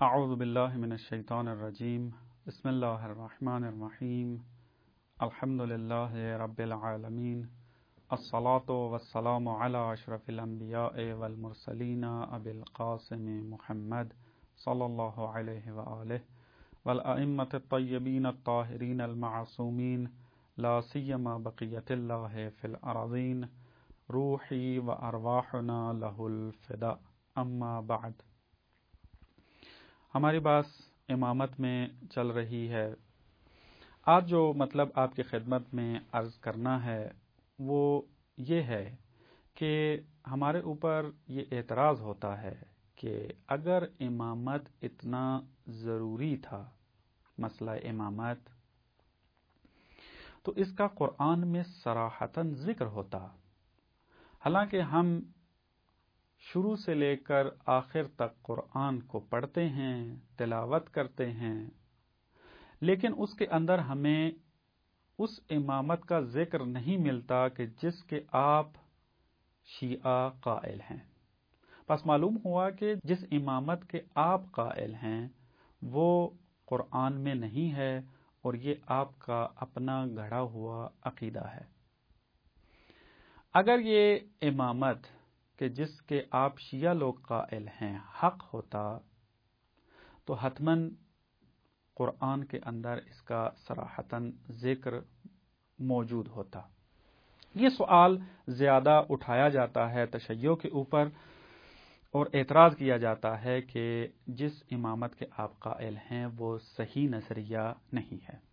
اعوذ باللہ من الشیطان الرجیم بسم اللہ الرحمن الرحیم الحمد للہ رب العالمین الصلاة والسلام علی اشرف الانبیاء والمرسلین ابی القاسم محمد صلی اللہ علیہ وآلہ والائمة الطیبین الطاہرین المعصومین لا سیما بقیت اللہ فی الارضین روحی و ارواحنا لہ الفداء اما بعد۔ ہماری بات امامت میں چل رہی ہے۔ آج جو مطلب آپ کی خدمت میں عرض کرنا ہے وہ یہ ہے کہ ہمارے اوپر یہ اعتراض ہوتا ہے کہ اگر امامت اتنا ضروری تھا، مسئلہ امامت، تو اس کا قرآن میں صراحتاً ذکر ہوتا، حالانکہ ہم شروع سے لے کر آخر تک قرآن کو پڑھتے ہیں، تلاوت کرتے ہیں، لیکن اس کے اندر ہمیں اس امامت کا ذکر نہیں ملتا کہ جس کے آپ شیعہ قائل ہیں۔ بس معلوم ہوا کہ جس امامت کے آپ قائل ہیں وہ قرآن میں نہیں ہے اور یہ آپ کا اپنا گھڑا ہوا عقیدہ ہے۔ اگر یہ امامت کہ جس کے آپ شیعہ لوگ قائل ہیں حق ہوتا تو حتماً قرآن کے اندر اس کا صراحتاً ذکر موجود ہوتا۔ یہ سوال زیادہ اٹھایا جاتا ہے تشیع کے اوپر اور اعتراض کیا جاتا ہے کہ جس امامت کے آپ قائل ہیں وہ صحیح نظریہ نہیں ہے۔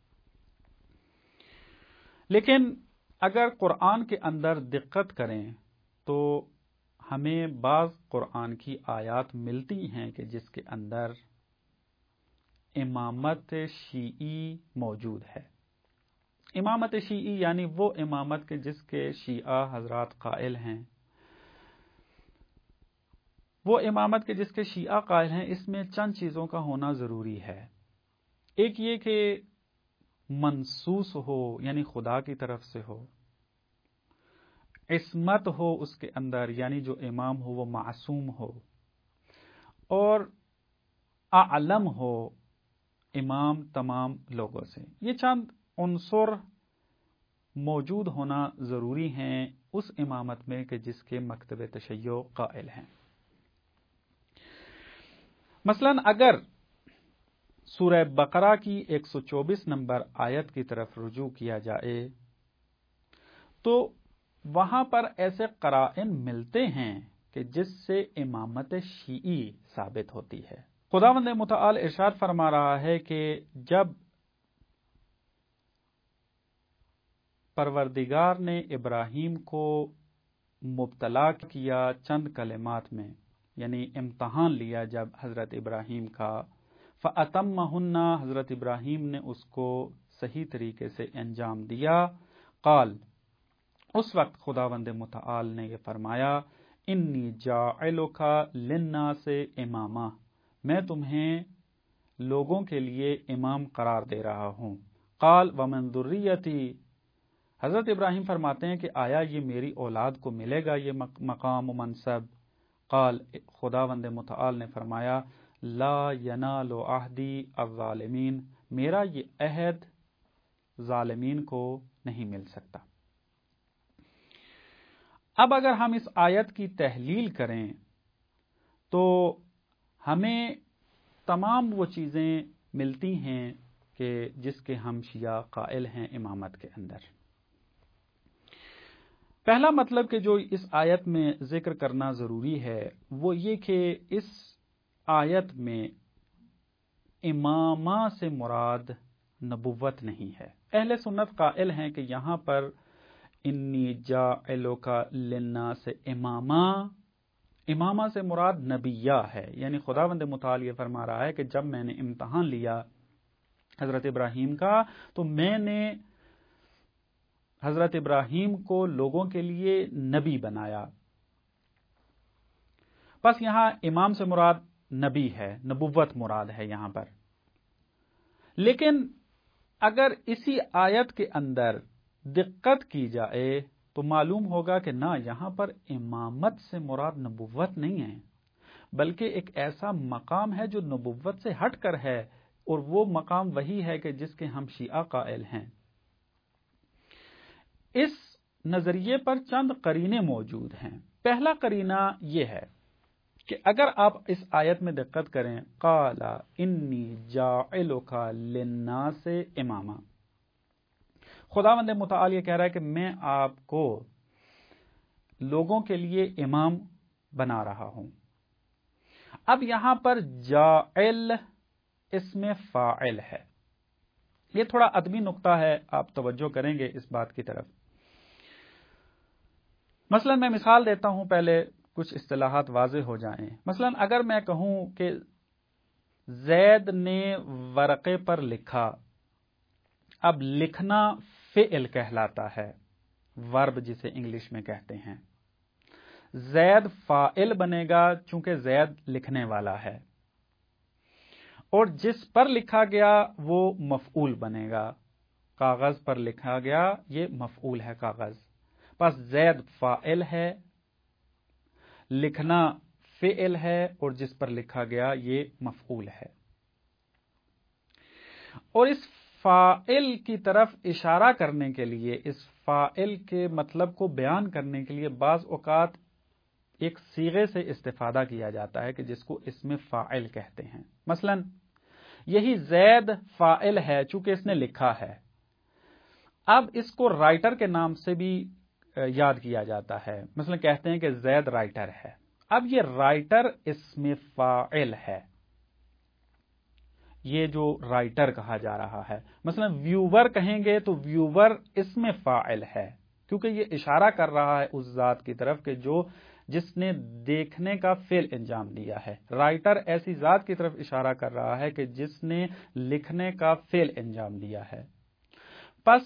لیکن اگر قرآن کے اندر دقت کریں تو ہمیں بعض قرآن کی آیات ملتی ہیں کہ جس کے اندر امامت شیعی موجود ہے۔ امامت شیعی یعنی وہ امامت کے جس کے شیعہ حضرات قائل ہیں، وہ امامت کے جس کے شیعہ قائل ہیں، اس میں چند چیزوں کا ہونا ضروری ہے۔ ایک یہ کہ منصوص ہو، یعنی خدا کی طرف سے ہو، عصمت ہو اس کے اندر، یعنی جو امام ہو وہ معصوم ہو، اور اعلم ہو امام تمام لوگوں سے۔ یہ چند عنصر موجود ہونا ضروری ہیں اس امامت میں کہ جس کے مکتب تشیع قائل ہیں۔ مثلا اگر سورہ بقرہ کی 124 نمبر آیت کی طرف رجوع کیا جائے تو وہاں پر ایسے قرائن ملتے ہیں کہ جس سے امامت شیعی ثابت ہوتی ہے۔ خداوند متعال ارشاد فرما رہا ہے کہ جب پروردگار نے ابراہیم کو مبتلا کیا چند کلمات میں، یعنی امتحان لیا جب حضرت ابراہیم کا، فَأَتَمَّهُنَّ، حضرت ابراہیم نے اس کو صحیح طریقے سے انجام دیا، قال، اس وقت خداوند متعال نے یہ فرمایا، انی جاعلک للناس اماما، میں تمہیں لوگوں کے لیے امام قرار دے رہا ہوں۔ قال ومن ذریتی، حضرت ابراہیم فرماتے ہیں کہ آیا یہ میری اولاد کو ملے گا یہ مقام و منصب؟ قال، خداوند متعال نے فرمایا، لا ینال عہدی الظالمین، میرا یہ عہد ظالمین کو نہیں مل سکتا۔ اب اگر ہم اس آیت کی تحلیل کریں تو ہمیں تمام وہ چیزیں ملتی ہیں کہ جس کے ہم شیعہ قائل ہیں امامت کے اندر۔ پہلا مطلب کہ جو اس آیت میں ذکر کرنا ضروری ہے وہ یہ کہ اس آیت میں امامہ سے مراد نبوت نہیں ہے۔ اہل سنت قائل ہیں کہ یہاں پر انی جاعلک للناس اماما، امامہ سے مراد نبیہ ہے، یعنی خداوند متعال یہ فرما رہا ہے کہ جب میں نے امتحان لیا حضرت ابراہیم کا تو میں نے حضرت ابراہیم کو لوگوں کے لیے نبی بنایا۔ بس یہاں امام سے مراد نبی ہے، نبوت مراد ہے یہاں پر۔ لیکن اگر اسی آیت کے اندر دقت کی جائے تو معلوم ہوگا کہ نہ، یہاں پر امامت سے مراد نبوت نہیں ہے، بلکہ ایک ایسا مقام ہے جو نبوت سے ہٹ کر ہے، اور وہ مقام وہی ہے کہ جس کے ہم شیعہ قائل ہیں۔ اس نظریے پر چند قرینے موجود ہیں۔ پہلا قرینہ یہ ہے کہ اگر آپ اس آیت میں دقت کریں، قال انی جاعلک للناس اماما، خداوند متعال یہ کہہ رہا ہے کہ میں آپ کو لوگوں کے لیے امام بنا رہا ہوں۔ اب یہاں پر جاعل اسم فاعل ہے، یہ تھوڑا ادبی نقطہ ہے، آپ توجہ کریں گے اس بات کی طرف۔ مثلا میں مثال دیتا ہوں، پہلے کچھ اصطلاحات واضح ہو جائیں۔ مثلا اگر میں کہوں کہ زید نے ورقے پر لکھا، اب لکھنا فعل کہلاتا ہے، ورب جسے انگلش میں کہتے ہیں۔ زید فاعل بنے گا چونکہ زید لکھنے والا ہے، اور جس پر لکھا گیا وہ مفعول بنے گا۔ کاغذ پر لکھا گیا، یہ مفعول ہے کاغذ، پس زید فاعل ہے، لکھنا فعل ہے، اور جس پر لکھا گیا یہ مفعول ہے۔ اور اس فاعل کی طرف اشارہ کرنے کے لیے، اس فاعل کے مطلب کو بیان کرنے کے لیے بعض اوقات ایک صیغے سے استفادہ کیا جاتا ہے کہ جس کو اسم فاعل کہتے ہیں۔ مثلا یہی زید فاعل ہے چونکہ اس نے لکھا ہے، اب اس کو رائٹر کے نام سے بھی یاد کیا جاتا ہے، مثلا کہتے ہیں کہ زید رائٹر ہے۔ اب یہ رائٹر اسم فاعل ہے، یہ جو رائٹر کہا جا رہا ہے۔ مثلا ویور کہیں گے تو ویور اسم فاعل ہے، کیونکہ یہ اشارہ کر رہا ہے اس ذات کی طرف کہ جس نے دیکھنے کا فعل انجام دیا ہے۔ رائٹر ایسی ذات کی طرف اشارہ کر رہا ہے کہ جس نے لکھنے کا فعل انجام دیا ہے۔ پس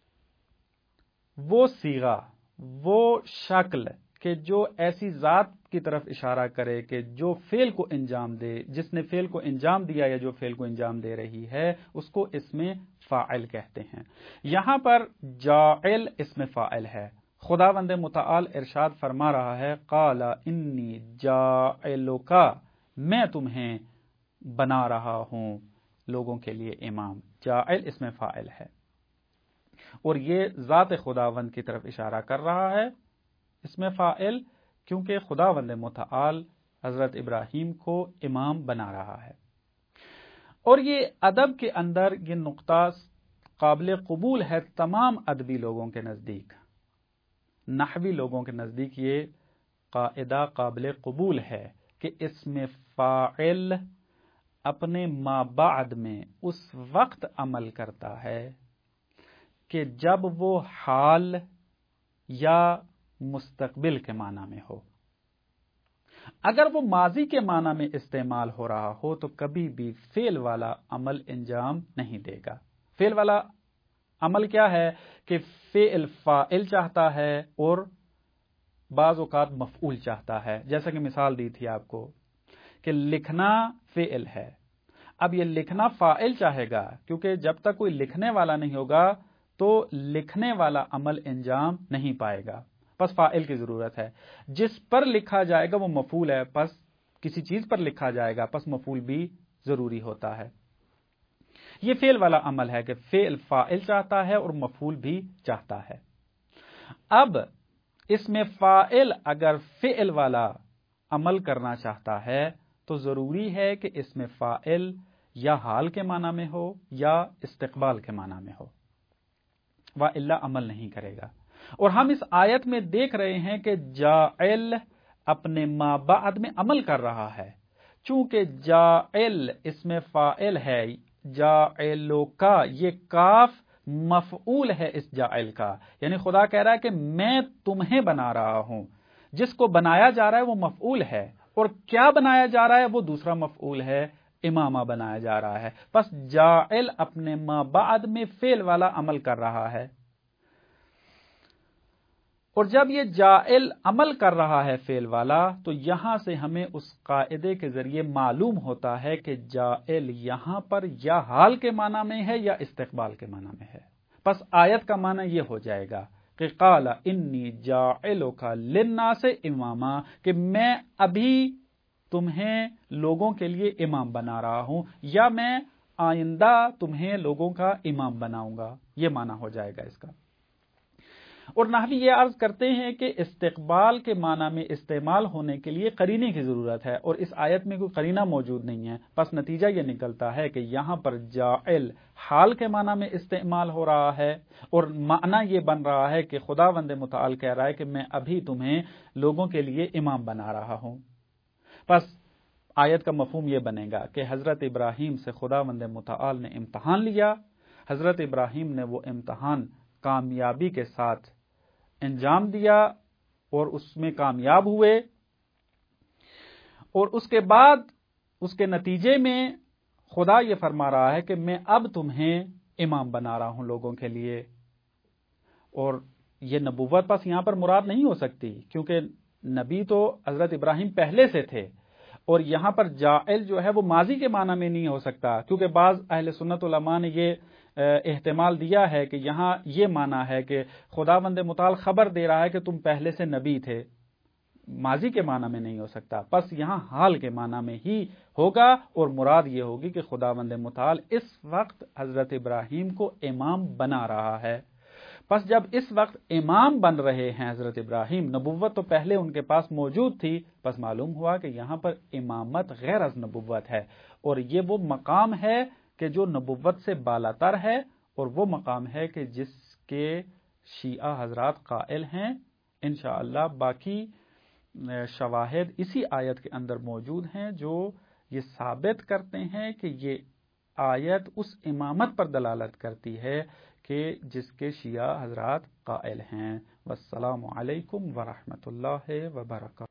وہ صیغہ، وہ شکل کہ جو ایسی ذات کی طرف اشارہ کرے کہ جو فعل کو انجام دے، جس نے فعل کو انجام دیا یا جو فعل کو انجام دے رہی ہے، اس کو اسم فاعل کہتے ہیں۔ یہاں پر جاعل اسم فاعل ہے۔ خداوند متعال ارشاد فرما رہا ہے، قال انی جاعلک، میں تمہیں بنا رہا ہوں لوگوں کے لیے امام۔ جاعل اسم فاعل ہے، اور یہ ذات خداوند کی طرف اشارہ کر رہا ہے اسم فاعل، کیونکہ خداوند متعال حضرت ابراہیم کو امام بنا رہا ہے۔ اور یہ ادب کے اندر یہ نقطہ قابل قبول ہے تمام ادبی لوگوں کے نزدیک، نحوی لوگوں کے نزدیک یہ قاعدہ قابل قبول ہے کہ اسم فاعل اپنے ما بعد میں اس وقت عمل کرتا ہے کہ جب وہ حال یا مستقبل کے معنی میں ہو۔ اگر وہ ماضی کے معنی میں استعمال ہو رہا ہو تو کبھی بھی فعل والا عمل انجام نہیں دے گا۔ فعل والا عمل کیا ہے کہ فعل فاعل چاہتا ہے اور بعض اوقات مفعول چاہتا ہے، جیسا کہ مثال دی تھی آپ کو کہ لکھنا فعل ہے، اب یہ لکھنا فاعل چاہے گا، کیونکہ جب تک کوئی لکھنے والا نہیں ہوگا تو لکھنے والا عمل انجام نہیں پائے گا، پس فاعل کی ضرورت ہے۔ جس پر لکھا جائے گا وہ مفعول ہے، پس کسی چیز پر لکھا جائے گا، پس مفعول بھی ضروری ہوتا ہے۔ یہ فعل والا عمل ہے کہ فعل فاعل چاہتا ہے اور مفعول بھی چاہتا ہے۔ اب اس میں فاعل اگر فعل والا عمل کرنا چاہتا ہے تو ضروری ہے کہ اس میں فاعل یا حال کے معنی میں ہو یا استقبال کے معنی میں ہو، وَإِلَّا عمل نہیں کرے گا۔ اور ہم اس آیت میں دیکھ رہے ہیں کہ جاعل اپنے ما بعد میں عمل کر رہا ہے، چونکہ جاعل اس میں فاعل ہے، جاعلو کا یہ کاف مفعول ہے اس جاعل کا، یعنی خدا کہہ رہا ہے کہ میں تمہیں بنا رہا ہوں، جس کو بنایا جا رہا ہے وہ مفعول ہے، اور کیا بنایا جا رہا ہے وہ دوسرا مفعول ہے، امامہ بنایا جا رہا ہے۔ پس جاعل اپنے ما بعد میں فعل والا عمل کر رہا ہے، اور جب یہ جاعل عمل کر رہا ہے فعل والا تو یہاں سے ہمیں اس قاعدے کے ذریعے معلوم ہوتا ہے کہ جاعل یہاں پر یا حال کے معنی میں ہے یا استقبال کے معنی میں ہے۔ پس آیت کا معنی یہ ہو جائے گا کہ قال انی جاعلک للناس اماما، کہ میں ابھی تمہیں لوگوں کے لیے امام بنا رہا ہوں، یا میں آئندہ تمہیں لوگوں کا امام بناؤں گا، یہ معنی ہو جائے گا اس کا۔ اور نحوی یہ عرض کرتے ہیں کہ استقبال کے معنی میں استعمال ہونے کے لیے قرینے کی ضرورت ہے، اور اس آیت میں کوئی قرینہ موجود نہیں ہے، پس نتیجہ یہ نکلتا ہے کہ یہاں پر جاعل حال کے معنی میں استعمال ہو رہا ہے، اور معنی یہ بن رہا ہے کہ خداوند متعال کہہ رہا ہے کہ میں ابھی تمہیں لوگوں کے لیے امام بنا رہا ہوں۔ پس آیت کا مفہوم یہ بنے گا کہ حضرت ابراہیم سے خداوند متعال نے امتحان لیا، حضرت ابراہیم نے وہ امتحان کامیابی کے ساتھ انجام دیا اور اس میں کامیاب ہوئے، اور اس کے بعد اس کے نتیجے میں خدا یہ فرما رہا ہے کہ میں اب تمہیں امام بنا رہا ہوں لوگوں کے لیے۔ اور یہ نبوت پس یہاں پر مراد نہیں ہو سکتی، کیونکہ نبی تو حضرت ابراہیم پہلے سے تھے، اور یہاں پر جاعل جو ہے وہ ماضی کے معنی میں نہیں ہو سکتا، کیونکہ بعض اہل سنت علماء نے یہ احتمال دیا ہے کہ یہاں یہ معنی ہے کہ خداوند متعال خبر دے رہا ہے کہ تم پہلے سے نبی تھے، ماضی کے معنی میں نہیں ہو سکتا، پس یہاں حال کے معنی میں ہی ہوگا، اور مراد یہ ہوگی کہ خداوند متعال اس وقت حضرت ابراہیم کو امام بنا رہا ہے۔ پس جب اس وقت امام بن رہے ہیں حضرت ابراہیم، نبوت تو پہلے ان کے پاس موجود تھی، پس معلوم ہوا کہ یہاں پر امامت غیر از نبوت ہے، اور یہ وہ مقام ہے کہ جو نبوت سے بالاتر ہے، اور وہ مقام ہے کہ جس کے شیعہ حضرات قائل ہیں۔ انشاءاللہ باقی شواہد اسی آیت کے اندر موجود ہیں جو یہ ثابت کرتے ہیں کہ یہ آیت اس امامت پر دلالت کرتی ہے کہ جس کے شیعہ حضرات قائل ہیں۔ والسلام علیکم ورحمۃ اللہ وبرکاتہ۔